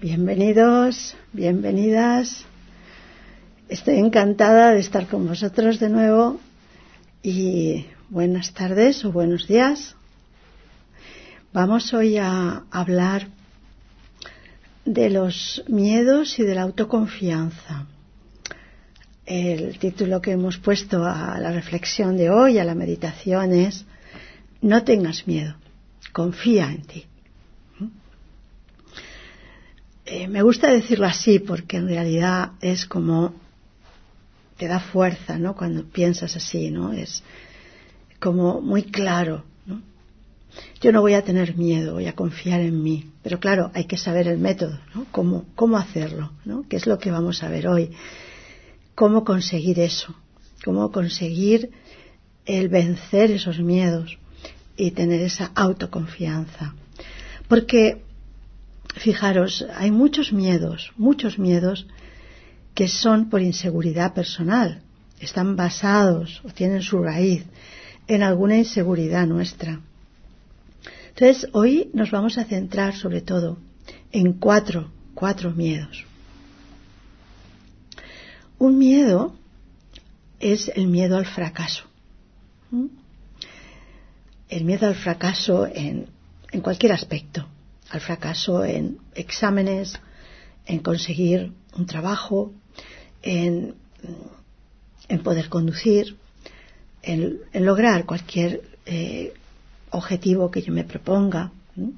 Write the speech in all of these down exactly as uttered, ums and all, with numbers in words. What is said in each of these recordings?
Bienvenidos, bienvenidas. Estoy encantada de estar con vosotros de nuevo y buenas tardes o buenos días. Vamos hoy a hablar de los miedos y de la autoconfianza. El título que hemos puesto a la reflexión de hoy, a la meditación, es No tengas miedo, confía en ti. Eh, me gusta decirlo así porque en realidad es como te da fuerza, ¿no? Cuando piensas así, ¿no? Es como muy claro, ¿no? Yo no voy a tener miedo, voy a confiar en mí. Pero claro, hay que saber el método, ¿no? Cómo, cómo hacerlo, ¿no? Que es lo que vamos a ver hoy. Cómo conseguir eso, cómo conseguir el vencer esos miedos y tener esa autoconfianza. Porque fijaros, hay muchos miedos, muchos miedos que son por inseguridad personal, están basados o tienen su raíz en alguna inseguridad nuestra. Entonces, hoy nos vamos a centrar sobre todo en cuatro, cuatro miedos. Un miedo es el miedo al fracaso. ¿Mm? El miedo al fracaso en, en cualquier aspecto. Al fracaso en exámenes, en conseguir un trabajo, en, en poder conducir, en, en lograr cualquier eh, objetivo que yo me proponga.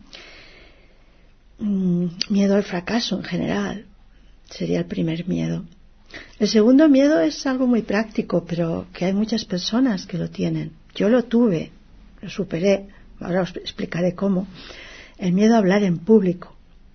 ¿Mm? Miedo al fracaso en general sería el primer miedo. El segundo miedo es algo muy práctico, pero que hay muchas personas que lo tienen. Yo lo tuve, lo superé, ahora os explicaré cómo. El miedo a hablar en público.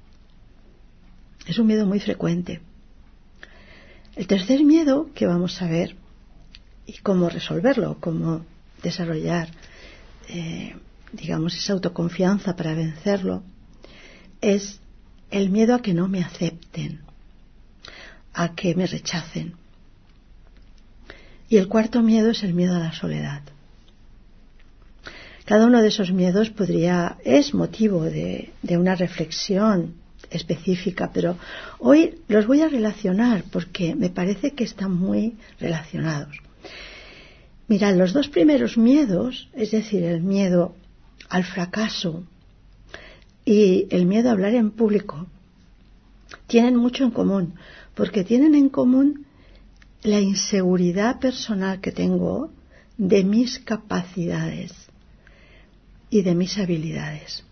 Es un miedo muy frecuente. El tercer miedo que vamos a ver y cómo resolverlo, cómo desarrollar, eh, digamos, esa autoconfianza para vencerlo, es el miedo a que no me acepten, a que me rechacen. Y el cuarto miedo es el miedo a la soledad. Cada uno de esos miedos podría, es motivo de, de una reflexión específica, pero hoy los voy a relacionar porque me parece que están muy relacionados. Mirad, los dos primeros miedos, es decir, el miedo al fracaso y el miedo a hablar en público, tienen mucho en común, porque tienen en común la inseguridad personal que tengo de mis capacidades y de mis habilidades.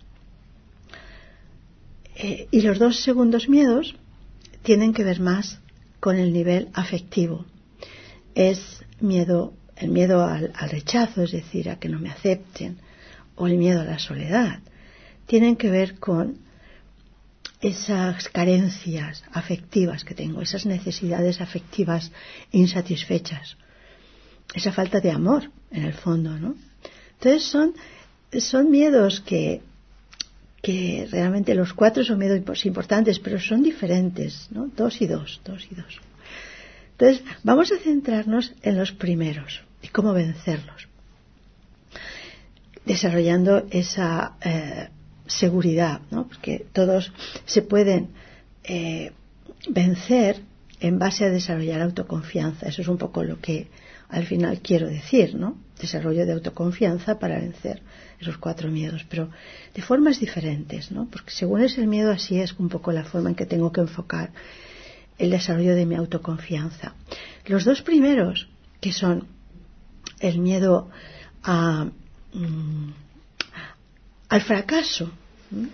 Eh, y los dos segundos miedos tienen que ver más con el nivel afectivo. Es miedo, el miedo al, al rechazo, es decir, a que no me acepten, o el miedo a la soledad. Tienen que ver con esas carencias afectivas que tengo, esas necesidades afectivas insatisfechas, esa falta de amor en el fondo, ¿no? Entonces son Son miedos que, que realmente los cuatro son miedos importantes, pero son diferentes, ¿no? Dos y dos, dos y dos. Entonces, vamos a centrarnos en los primeros y cómo vencerlos. Desarrollando esa eh, seguridad, ¿no? Porque todos se pueden eh, vencer en base a desarrollar autoconfianza. Eso es un poco lo que al final quiero decir, ¿no? Desarrollo de autoconfianza para vencer esos cuatro miedos, pero de formas diferentes, ¿no? Porque según es el miedo, así es un poco la forma en que tengo que enfocar el desarrollo de mi autoconfianza. Los dos primeros, que son el miedo a, mm, al fracaso. ¿Mm?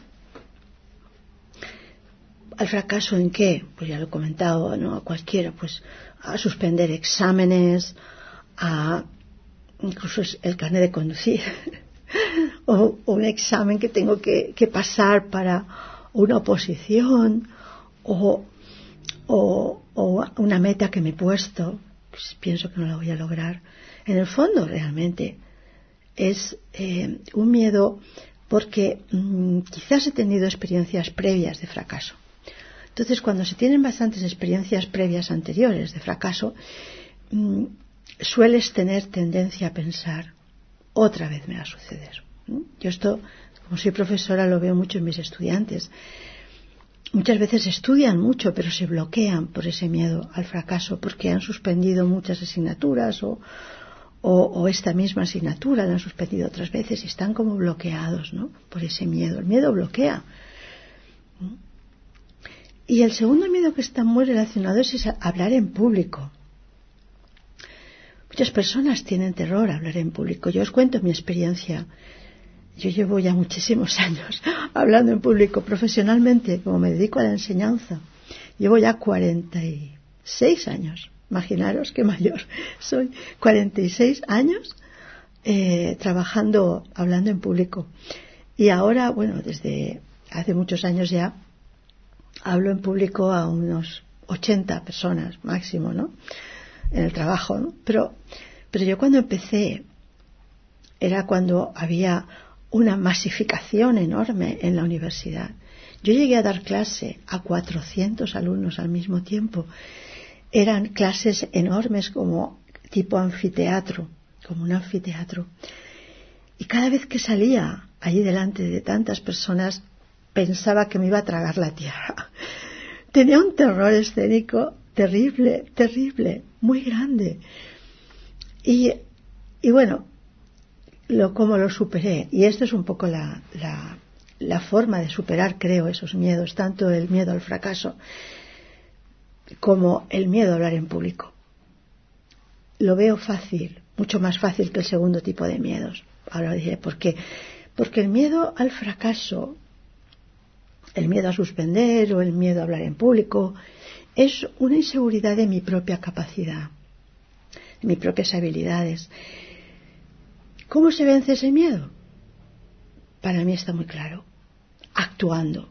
¿Al fracaso en qué? Pues ya lo he comentado, ¿no? A cualquiera, pues a suspender exámenes, a incluso el carnet de conducir o, o un examen que tengo que, que pasar para una oposición o, o, o una meta que me he puesto, pues pienso que no la voy a lograr. En el fondo realmente es eh, un miedo porque mmm, quizás he tenido experiencias previas de fracaso. Entonces, cuando se tienen bastantes experiencias previas anteriores de fracaso, mmm, sueles tener tendencia a pensar, otra vez me va a suceder. ¿Mm? Yo esto, como soy profesora, lo veo mucho en mis estudiantes. muchas veces estudian mucho, pero se bloquean por ese miedo al fracaso, porque han suspendido muchas asignaturas o, o, o esta misma asignatura la han suspendido otras veces y están como bloqueados, ¿no?, por ese miedo. El miedo bloquea. Y el segundo miedo que está muy relacionado es hablar en público. Muchas personas tienen terror a hablar en público. Yo os cuento mi experiencia. Yo llevo ya muchísimos años hablando en público profesionalmente, como me dedico a la enseñanza. Llevo ya cuarenta y seis años. Imaginaros qué mayor soy. cuarenta y seis años eh, trabajando, hablando en público. Y ahora, bueno, desde hace muchos años ya, hablo en público a unos ochenta personas máximo, ¿no?, en el trabajo, ¿no? Pero, pero yo cuando empecé era cuando había una masificación enorme en la universidad. Yo llegué a dar clase a cuatrocientos alumnos al mismo tiempo. Eran clases enormes como tipo anfiteatro, como un anfiteatro. Y cada vez que salía allí delante de tantas personas pensaba que me iba a tragar la tierra. Tenía un terror escénico terrible, terrible, muy grande. Y, y bueno, lo, como lo superé, y esto es un poco la, la, la forma de superar, creo, esos miedos, tanto el miedo al fracaso como el miedo a hablar en público. Lo veo fácil, mucho más fácil que el segundo tipo de miedos. Ahora diré por qué. Porque el miedo al fracaso, el miedo a suspender o el miedo a hablar en público, es una inseguridad de mi propia capacidad, de mis propias habilidades. ¿Cómo se vence ese miedo? Para mí está muy claro. Actuando,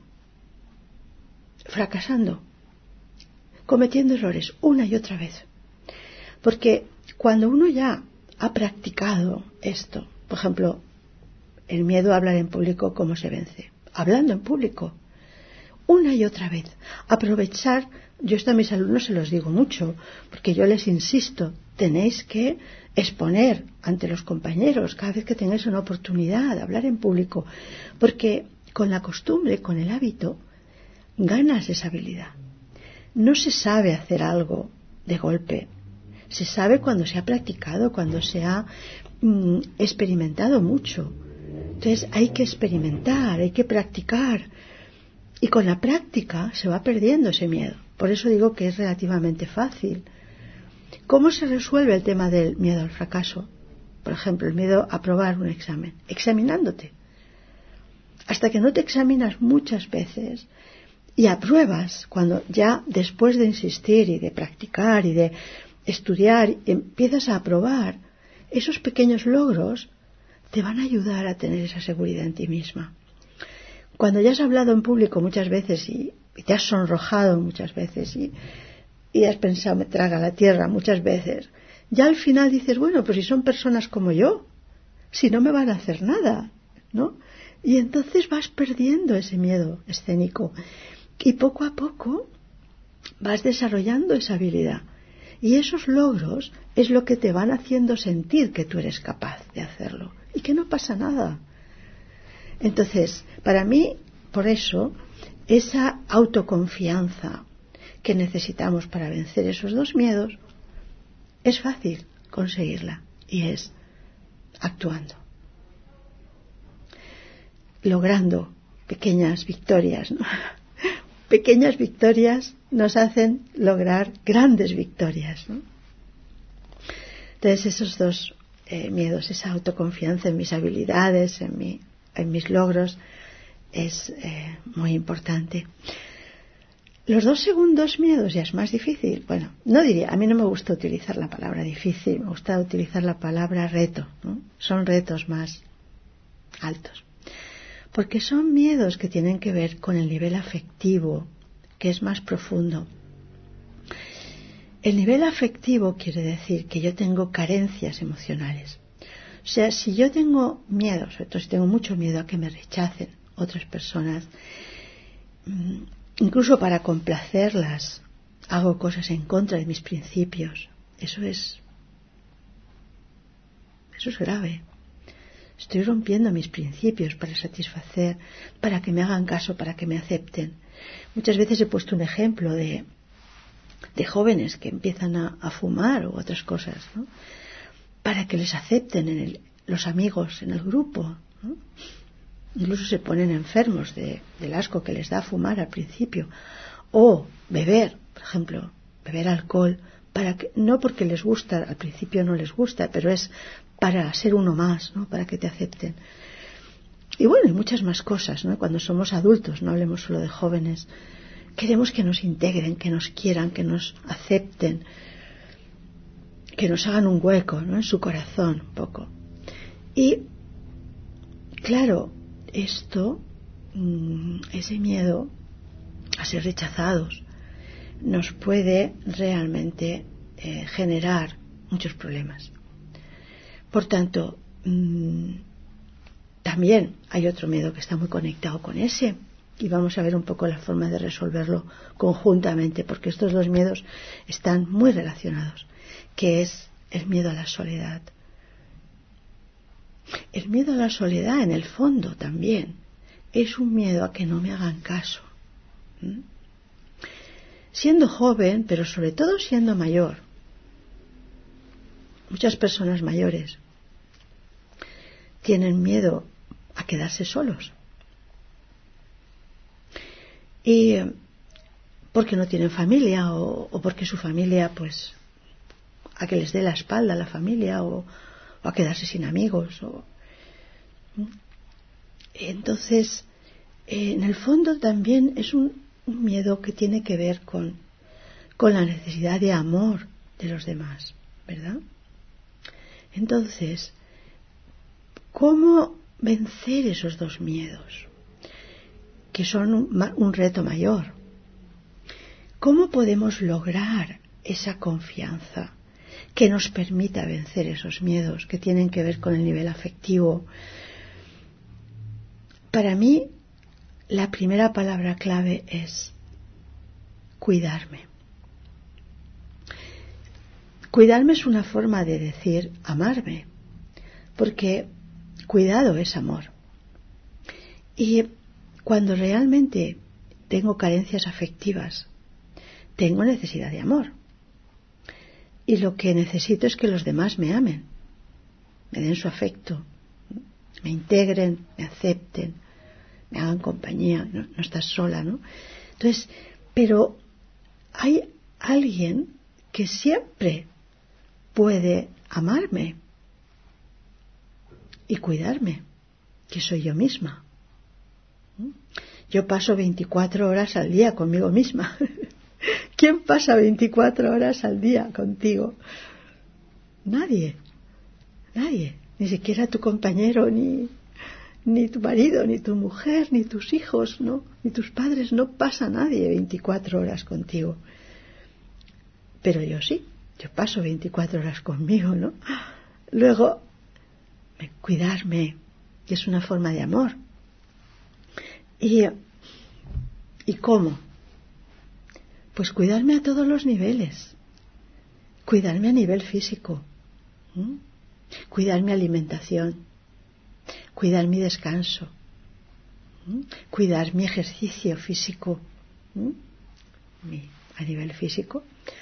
fracasando, cometiendo errores una y otra vez. Porque cuando uno ya ha practicado esto, por ejemplo, el miedo a hablar en público, ¿cómo se vence? Hablando en público, una y otra vez. Aprovechar, yo esto a mis alumnos se los digo mucho, porque yo les insisto, tenéis que exponer ante los compañeros cada vez que tengáis una oportunidad de hablar en público, porque con la costumbre, con el hábito, ganas esa habilidad. No se sabe hacer algo de golpe, se sabe cuando se ha practicado, cuando se ha mm, experimentado mucho. Entonces hay que experimentar, hay que practicar, y con la práctica se va perdiendo ese miedo. Por eso digo que es relativamente fácil. ¿Cómo se resuelve el tema del miedo al fracaso? Por ejemplo, el miedo a aprobar un examen. Examinándote. Hasta que no te examinas muchas veces y apruebas, cuando ya después de insistir y de practicar y de estudiar empiezas a aprobar, esos pequeños logros te van a ayudar a tener esa seguridad en ti misma. Cuando ya has hablado en público muchas veces y, y te has sonrojado muchas veces y, y has pensado, me traga la tierra muchas veces, ya al final dices, bueno, pues si son personas como yo, si no me van a hacer nada, ¿no? Y entonces vas perdiendo ese miedo escénico y poco a poco vas desarrollando esa habilidad. Y esos logros es lo que te van haciendo sentir que tú eres capaz de hacerlo y que no pasa nada. Entonces, para mí, por eso, esa autoconfianza que necesitamos para vencer esos dos miedos, es fácil conseguirla y es actuando, logrando pequeñas victorias, ¿no? Pequeñas victorias nos hacen lograr grandes victorias, ¿no? Entonces, esos dos eh, miedos, esa autoconfianza en mis habilidades, en mi en mis logros, es eh, muy importante. Los dos segundos miedos ya es más difícil. Bueno, no diría, a mí no me gusta utilizar la palabra difícil, me gusta utilizar la palabra reto, ¿no? Son retos más altos. Porque son miedos que tienen que ver con el nivel afectivo, que es más profundo. El nivel afectivo quiere decir que yo tengo carencias emocionales. O sea, si yo tengo miedo, sobre todo si tengo mucho miedo a que me rechacen otras personas, incluso para complacerlas, hago cosas en contra de mis principios. Eso es, eso es grave. Estoy rompiendo mis principios para satisfacer, para que me hagan caso, para que me acepten. Muchas veces he puesto un ejemplo de, de jóvenes que empiezan a, a fumar u otras cosas, ¿no? Para que les acepten en el, los amigos en el grupo, ¿no? Incluso se ponen enfermos de, del asco que les da fumar al principio. O beber, por ejemplo, beber alcohol, para que, no porque les gusta, al principio no les gusta, pero es para ser uno más, ¿no? Para que te acepten. Y bueno, y muchas más cosas, ¿no? Cuando somos adultos, no hablemos solo de jóvenes, queremos que nos integren, que nos quieran, que nos acepten, que nos hagan un hueco, ¿no? En su corazón, un poco. Y, claro, esto, ese miedo a ser rechazados, nos puede realmente eh, generar muchos problemas. Por tanto, mmm, también hay otro miedo que está muy conectado con ese, y vamos a ver un poco la forma de resolverlo conjuntamente, porque estos dos miedos están muy relacionados, que es el miedo a la soledad. El miedo a la soledad, en el fondo, también es un miedo a que no me hagan caso. ¿Mm? Siendo joven, pero sobre todo siendo mayor, muchas personas mayores tienen miedo a quedarse solos. Y porque no tienen familia o, o porque su familia, pues, a que les dé la espalda a la familia o, o a quedarse sin amigos. O, entonces, eh, en el fondo también es un, un miedo que tiene que ver con, con la necesidad de amor de los demás, ¿verdad? Entonces, ¿cómo vencer esos dos miedos? Que son un, un reto mayor. ¿Cómo podemos lograr esa confianza que nos permita vencer esos miedos que tienen que ver con el nivel afectivo? Para mí, la primera palabra clave es cuidarme. Cuidarme es una forma de decir amarme, porque cuidado es amor. Y cuando realmente tengo carencias afectivas, tengo necesidad de amor. Y lo que necesito es que los demás me amen, me den su afecto, me integren, me acepten, me hagan compañía, no, no estás sola, ¿no? Entonces, pero hay alguien que siempre puede amarme y cuidarme, que soy yo misma. Yo paso veinticuatro horas al día conmigo misma. ¿Quién pasa veinticuatro horas al día contigo? Nadie, nadie, ni siquiera tu compañero, ni, ni tu marido, ni tu mujer, ni tus hijos, ¿no? Ni tus padres, no pasa nadie veinticuatro horas contigo. Pero yo sí, yo paso veinticuatro horas conmigo, ¿no? Luego, cuidarme, que es una forma de amor. ¿Y, ¿Y cómo? Pues cuidarme a todos los niveles. Cuidarme a nivel físico. ¿Mm? Cuidar mi alimentación. Cuidar mi descanso. ¿Mm? Cuidar mi ejercicio físico. ¿Mm? Mi, a nivel físico.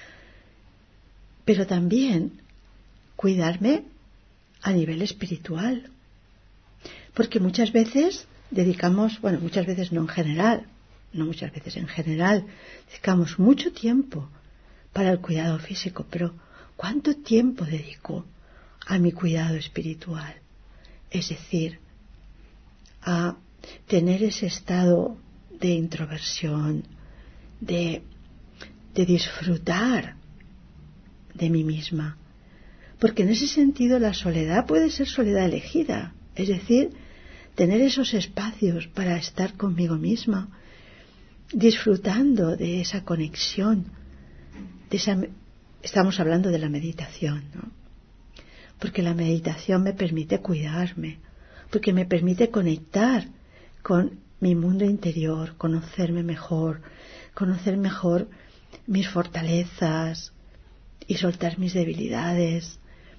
Pero también cuidarme a nivel espiritual. Porque muchas veces dedicamos, bueno, muchas veces no en general, no muchas veces en general, dedicamos mucho tiempo para el cuidado físico, pero ¿cuánto tiempo dedico a mi cuidado espiritual? Es decir, a tener ese estado de introversión, de, de disfrutar de mí misma. Porque en ese sentido la soledad puede ser soledad elegida, es decir, tener esos espacios para estar conmigo misma, disfrutando de esa conexión, de esa, estamos hablando de la meditación, ¿no? Porque la meditación me permite cuidarme, porque me permite conectar con mi mundo interior, conocerme mejor, conocer mejor mis fortalezas y soltar mis debilidades,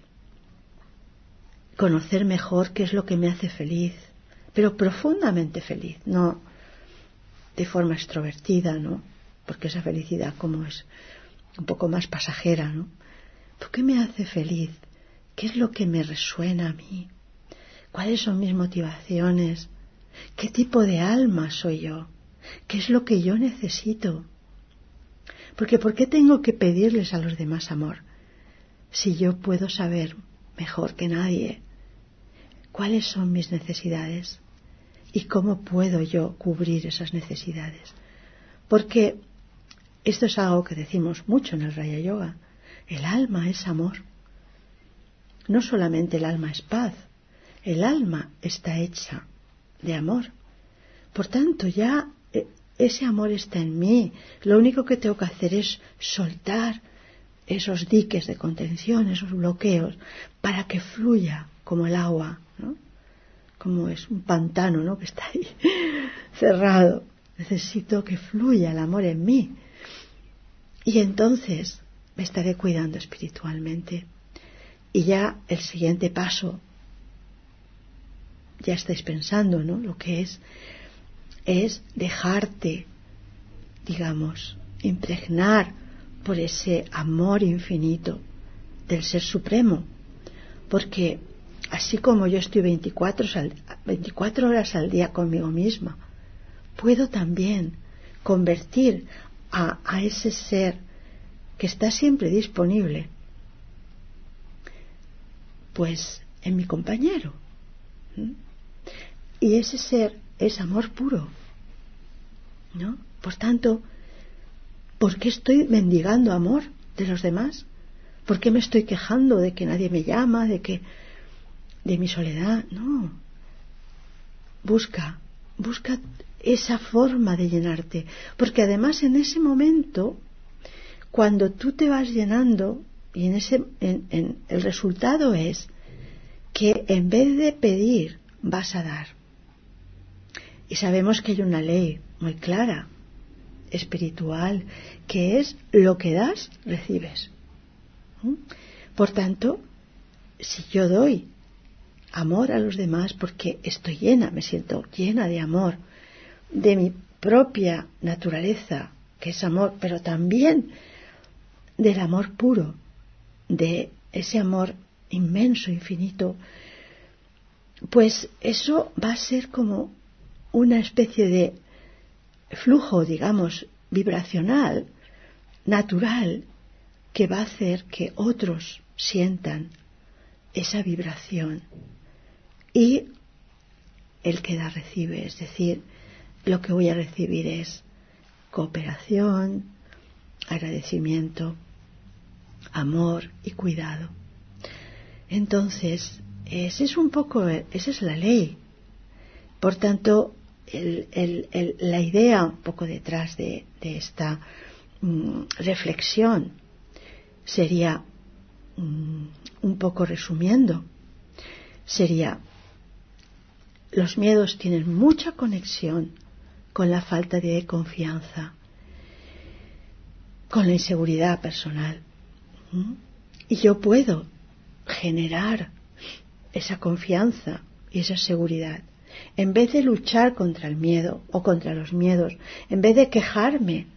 conocer mejor qué es lo que me hace feliz, pero profundamente feliz, no, de forma extrovertida, ¿no? Porque esa felicidad como es un poco más pasajera, ¿no? ¿Por qué me hace feliz? ¿Qué es lo que me resuena a mí? ¿Cuáles son mis motivaciones? ¿Qué tipo de alma soy yo? ¿Qué es lo que yo necesito? Porque ¿por qué tengo que pedirles a los demás amor? Si yo puedo saber mejor que nadie cuáles son mis necesidades y cómo puedo yo cubrir esas necesidades. Porque esto es algo que decimos mucho en el Raya Yoga. El alma es amor. No solamente el alma es paz, el alma está hecha de amor. Por tanto, ya ese amor está en mí. Lo único que tengo que hacer es soltar esos diques de contención, esos bloqueos, para que fluya como el agua, ¿no? Como es un pantano, ¿no? Que está ahí cerrado. Necesito que fluya el amor en mí. Y entonces me estaré cuidando espiritualmente. Y ya el siguiente paso, ya estáis pensando, ¿no? Lo que es, es dejarte, digamos, impregnar por ese amor infinito del Ser Supremo. Porque así como yo estoy veinticuatro, veinticuatro horas al día conmigo misma, puedo también convertir a, a ese ser que está siempre disponible, pues en mi compañero. ¿Mm? Y ese ser es amor puro, ¿no? Por tanto, ¿por qué estoy mendigando amor de los demás? ¿Por qué me estoy quejando de que nadie me llama, de que de mi soledad? No. Busca, busca esa forma de llenarte, porque además en ese momento, cuando tú te vas llenando, y en ese, en, en, el resultado es que en vez de pedir, vas a dar. Y sabemos que hay una ley muy clara, espiritual, que es lo que das, recibes. ¿Mm? Por tanto, si yo doy amor a los demás porque estoy llena, me siento llena de amor, de mi propia naturaleza, que es amor, pero también del amor puro, de ese amor inmenso, infinito, pues eso va a ser como una especie de flujo, digamos, vibracional, natural, que va a hacer que otros sientan esa vibración. Y el que da recibe, es decir, lo que voy a recibir es cooperación, agradecimiento, amor y cuidado. Entonces, ese es un poco, esa es la ley. Por tanto, el, el, el, la idea un poco detrás de, de esta mm, reflexión sería, mm, un poco resumiendo, sería: los miedos tienen mucha conexión con la falta de confianza, con la inseguridad personal. ¿Mm? Y yo puedo generar esa confianza y esa seguridad. En vez de luchar contra el miedo o contra los miedos, en vez de quejarme,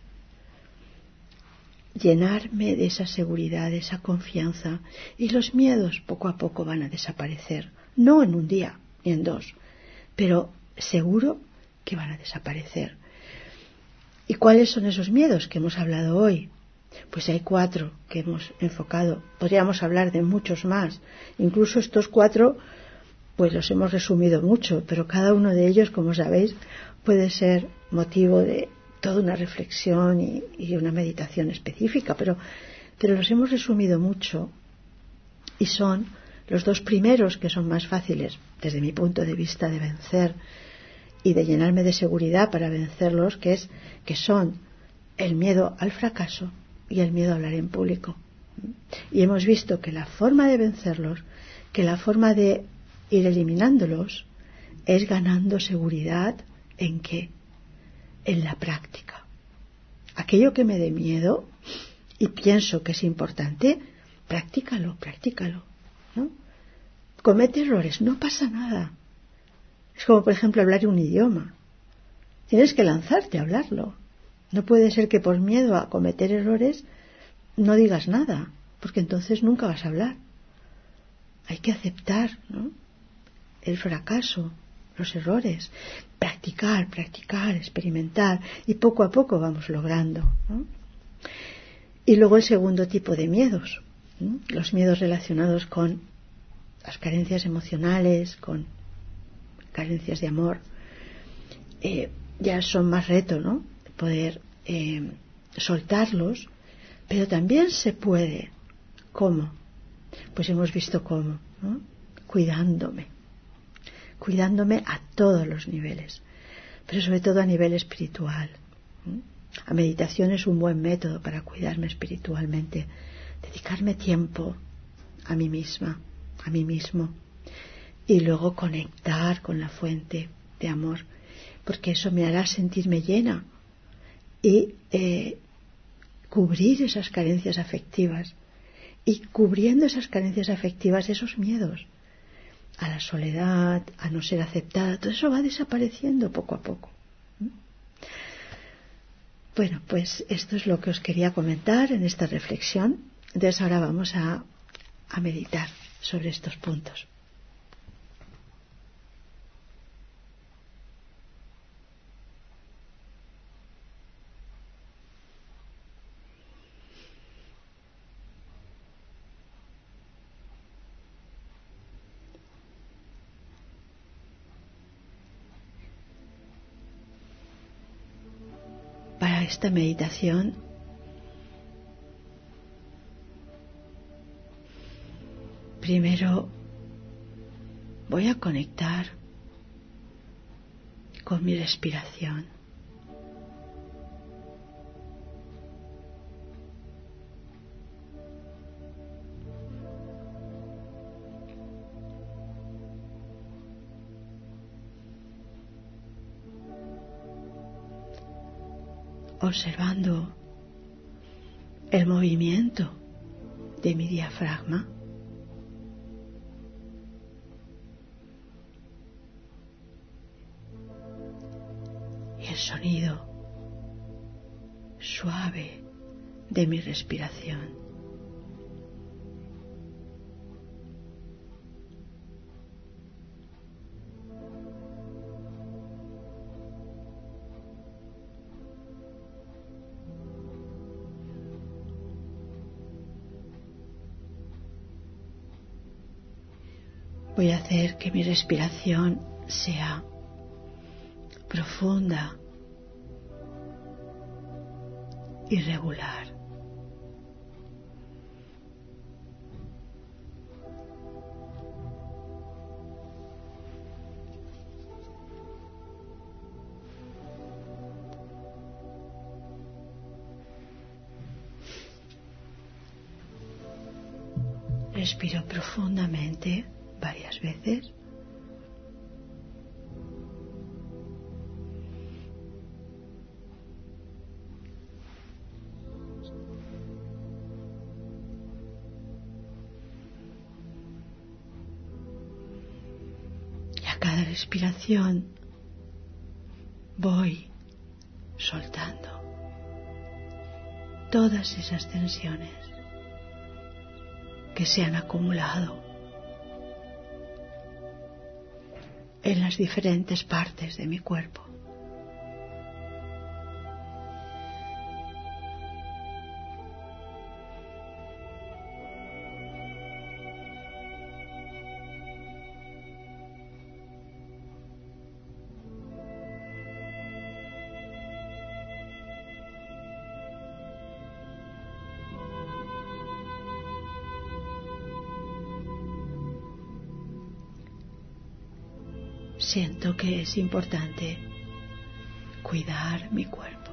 llenarme de esa seguridad, de esa confianza, y los miedos poco a poco van a desaparecer. No en un día ni en dos, pero seguro que van a desaparecer. ¿Y cuáles son esos miedos que hemos hablado hoy? Pues hay cuatro que hemos enfocado. Podríamos hablar de muchos más. Incluso estos cuatro, pues los hemos resumido mucho, pero cada uno de ellos, como sabéis, puede ser motivo de toda una reflexión y, y una meditación específica, pero, pero los hemos resumido mucho, y son los dos primeros, que son más fáciles desde mi punto de vista de vencer y de llenarme de seguridad para vencerlos, que es que son el miedo al fracaso y el miedo a hablar en público. Y hemos visto que la forma de vencerlos, que la forma de ir eliminándolos, es ganando seguridad. ¿En qué? En la práctica. Aquello que me dé miedo y pienso que es importante, practícalo, practícalo, ¿no? Comete errores, no pasa nada. Es como, por ejemplo, hablar un idioma. Tienes que lanzarte a hablarlo. No puede ser que por miedo a cometer errores no digas nada, porque entonces nunca vas a hablar. Hay que aceptar, ¿no?, el fracaso, los errores, practicar, practicar, experimentar, y poco a poco vamos logrando, ¿no? Y luego el segundo tipo de miedos, ¿no?, los miedos relacionados con las carencias emocionales, con carencias de amor, eh, ya son más reto, ¿no?, poder eh, soltarlos, pero también se puede. ¿Cómo? Pues hemos visto cómo, ¿no? Cuidándome, cuidándome a todos los niveles, pero sobre todo a nivel espiritual. La meditación es un buen método para cuidarme espiritualmente, dedicarme tiempo a mí misma, a mí mismo, y luego conectar con la fuente de amor, porque eso me hará sentirme llena y eh, cubrir esas carencias afectivas, y cubriendo esas carencias afectivas, esos miedos a la soledad, a no ser aceptada, todo eso va desapareciendo poco a poco. Bueno, pues esto es lo que os quería comentar en esta reflexión. Entonces ahora vamos a, a meditar sobre estos puntos. Para esta meditación primero voy a conectar con mi respiración. Observando el movimiento de mi diafragma, y el sonido suave de mi respiración. Voy a hacer que mi respiración sea profunda y regular. Respiro profundamente varias veces. Y a cada respiración voy soltando todas esas tensiones que se han acumulado en las diferentes partes de mi cuerpo. Siento que es importante cuidar mi cuerpo.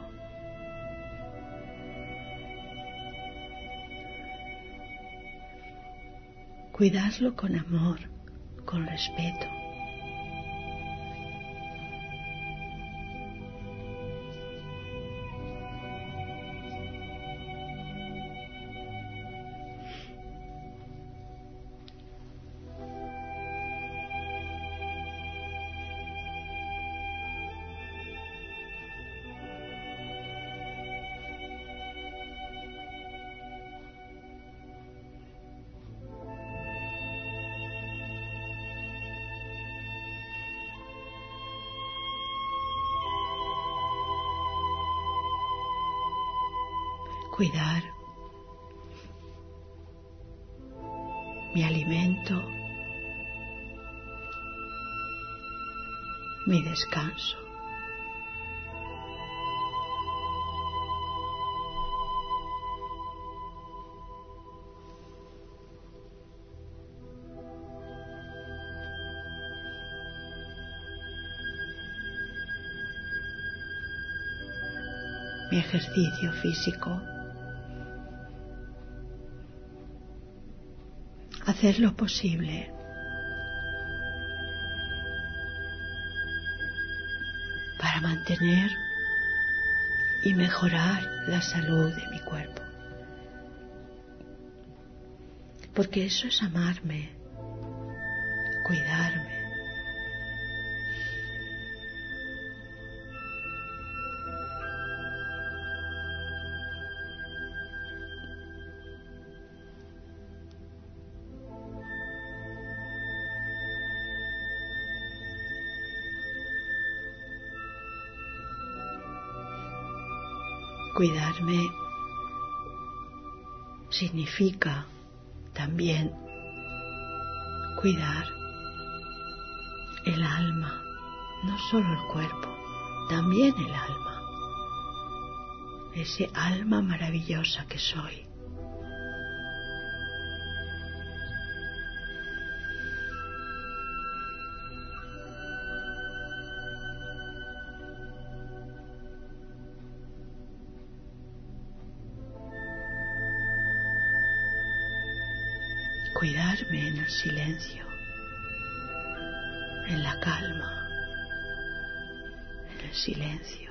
Cuidarlo con amor, con respeto. cuidar mi alimento, mi descanso. Mi ejercicio físico. Hacer lo posible para mantener y mejorar la salud de mi cuerpo. Porque eso es amarme, cuidarme. Cuidarme significa también cuidar el alma, no solo el cuerpo, también el alma, ese alma maravillosa que soy. Cuidarme en el silencio, en la calma, en el silencio.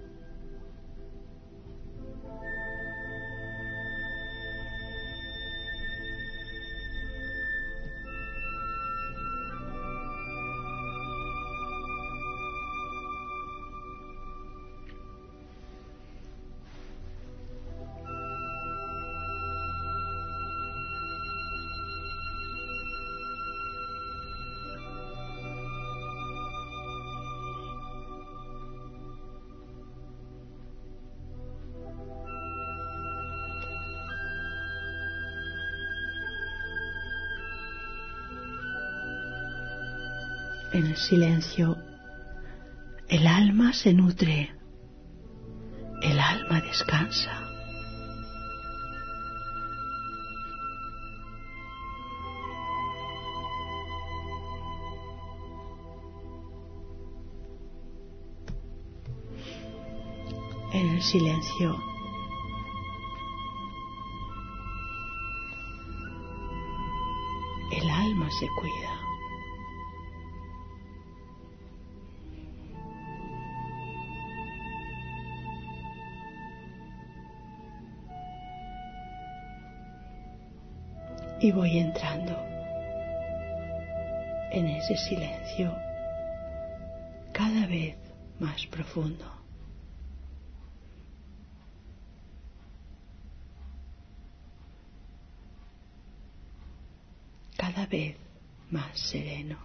En el silencio, el alma se nutre, el alma descansa. En el silencio, el alma se cuida. Y voy entrando en ese silencio cada vez más profundo. Cada vez más sereno.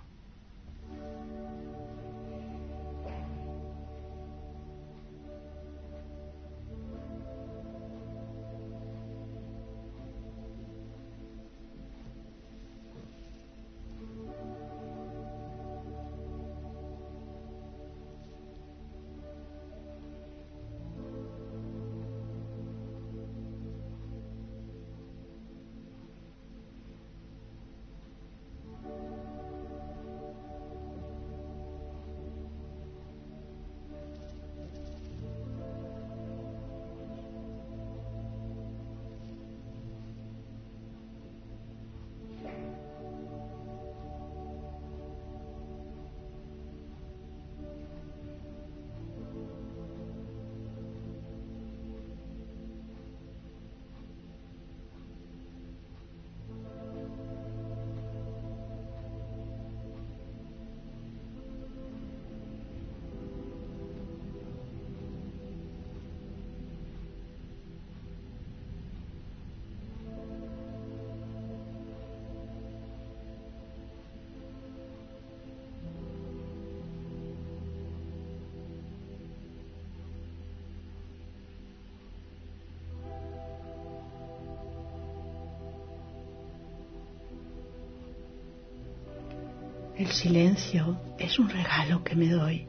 El silencio es un regalo que me doy.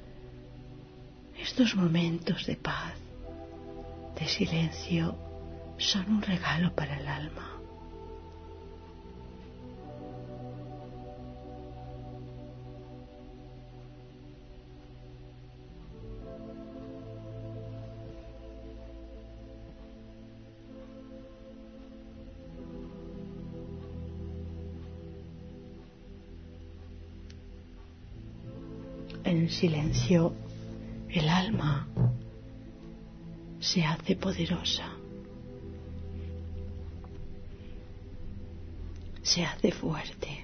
Estos momentos de paz, de silencio, son un regalo para el alma. En el silencio, el alma se hace poderosa, se hace fuerte.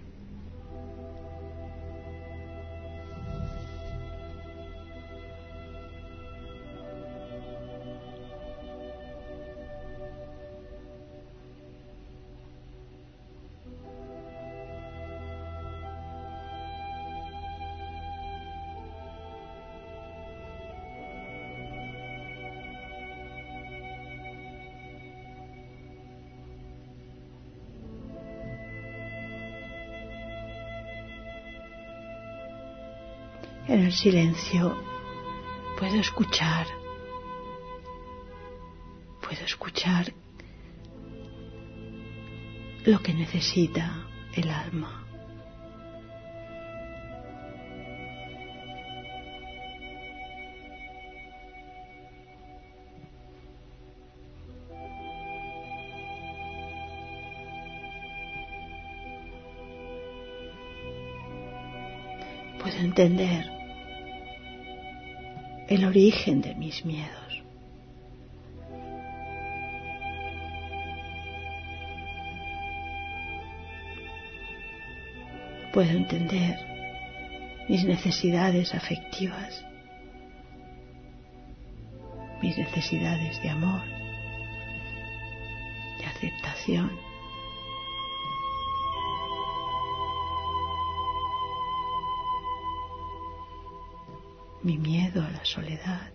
En el silencio puedo escuchar, puedo escuchar lo que necesita el alma. Puedo entender el origen de mis miedos. Puedo entender mis necesidades afectivas, mis necesidades de amor, de aceptación. Mi miedo a la soledad.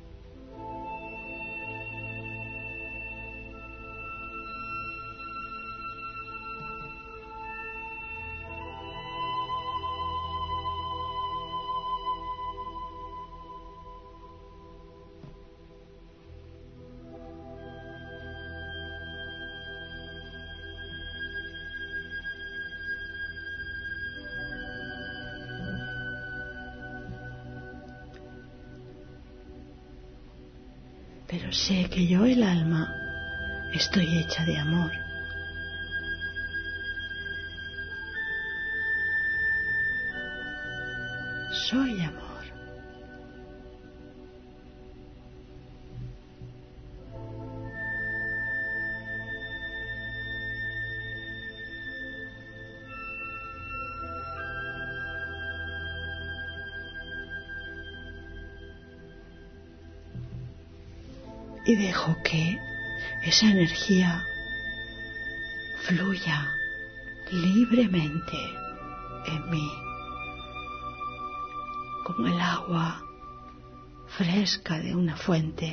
Pero sé que yo, el alma, estoy hecha de amor. Soy amor. Y dejo que esa energía fluya libremente en mí, como el agua fresca de una fuente.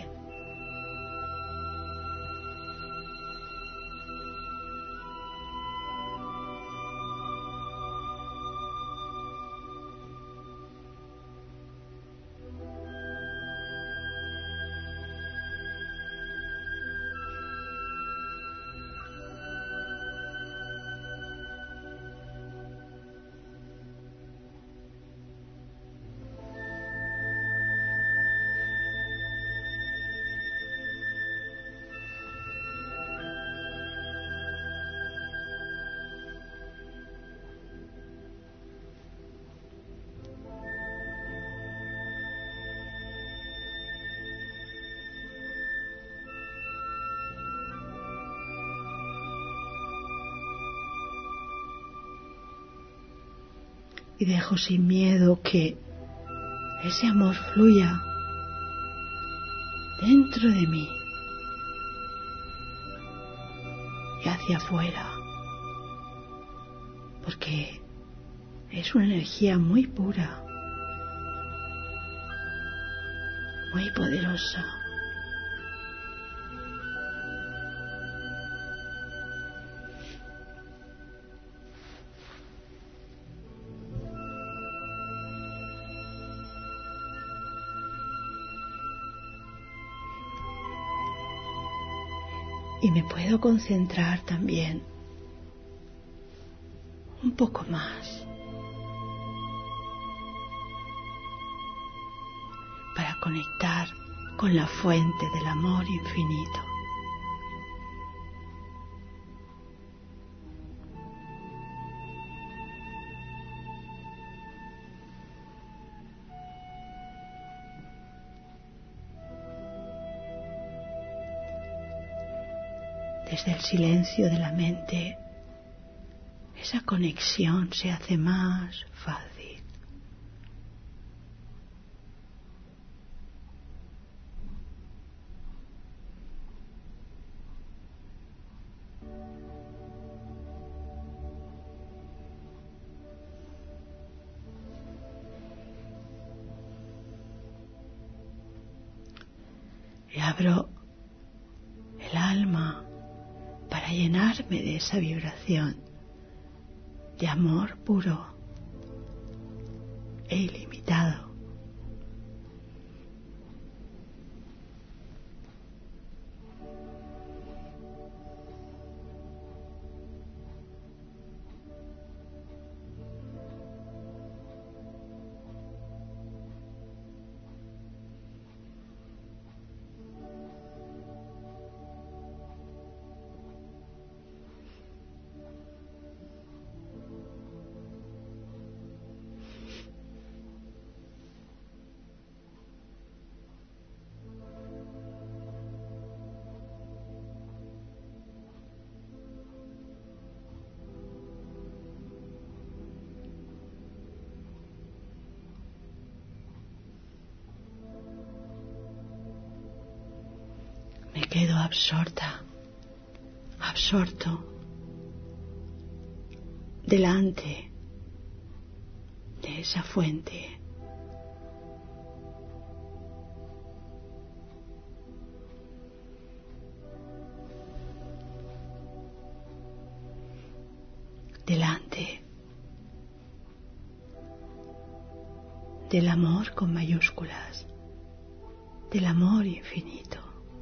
Y dejo sin miedo que ese amor fluya dentro de mí y hacia afuera, porque es una energía muy pura, muy poderosa. Y me puedo concentrar también un poco más para conectar con la fuente del amor infinito. Desde el silencio de la mente, esa conexión se hace más fácil. Y abro el alma para llenarme de esa vibración de amor puro e ilimitado. Me quedo absorta, absorto, delante de esa fuente. Delante del amor con mayúsculas, del amor infinito.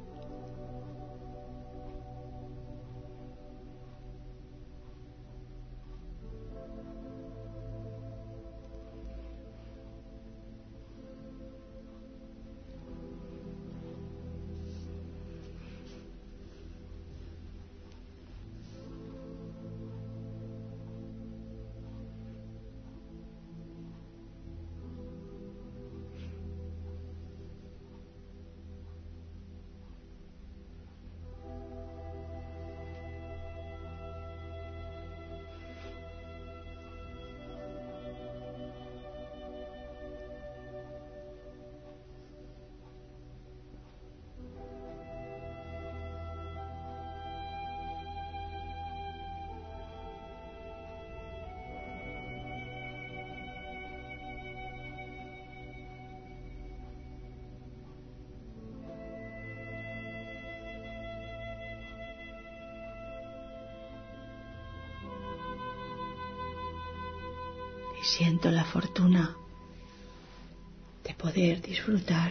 Y siento la fortuna de poder disfrutar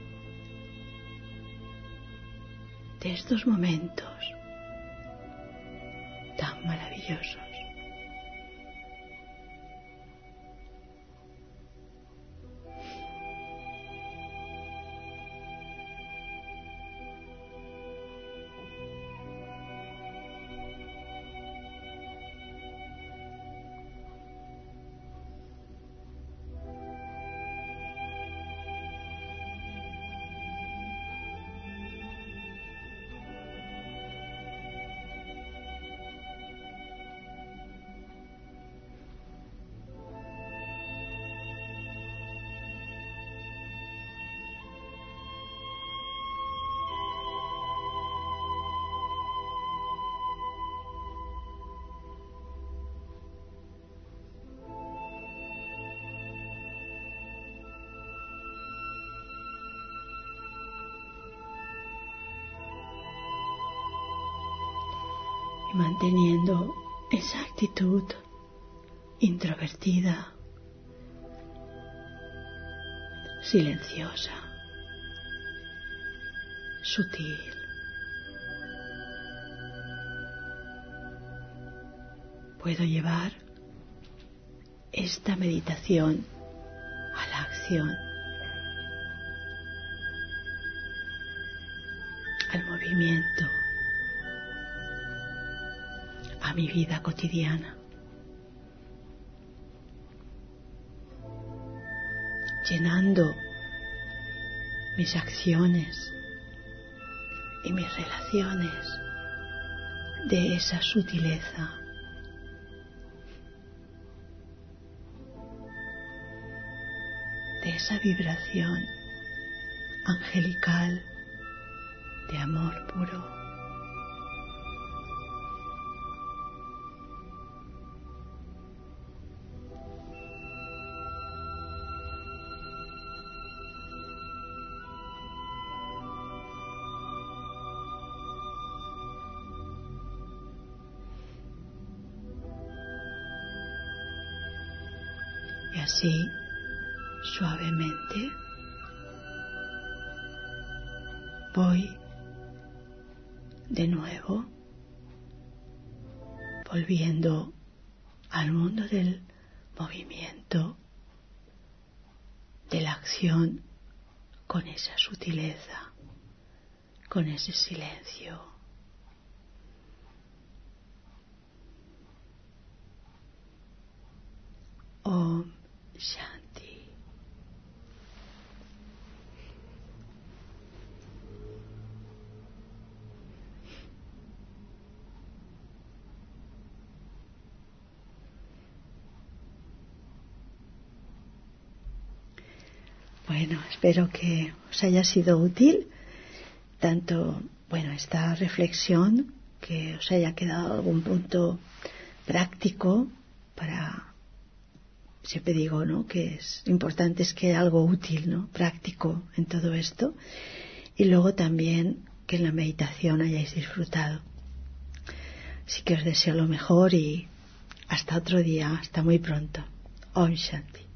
de estos momentos tan maravillosos. Y manteniendo esa actitud introvertida, silenciosa, sutil, puedo llevar esta meditación a la acción, al movimiento, a mi vida cotidiana, llenando mis acciones y mis relaciones de esa sutileza, de esa vibración angelical de amor puro. Y así, suavemente, voy de nuevo volviendo al mundo del movimiento, de la acción, con esa sutileza, con ese silencio. Om Shanti. Bueno, espero que os haya sido útil tanto, bueno, esta reflexión, que os haya quedado algún punto práctico para. Siempre digo, ¿no?, que es importante es que haya algo útil, ¿no?, práctico en todo esto, y luego también que en la meditación hayáis disfrutado. Así que os deseo lo mejor y hasta otro día, hasta muy pronto. Om Shanti.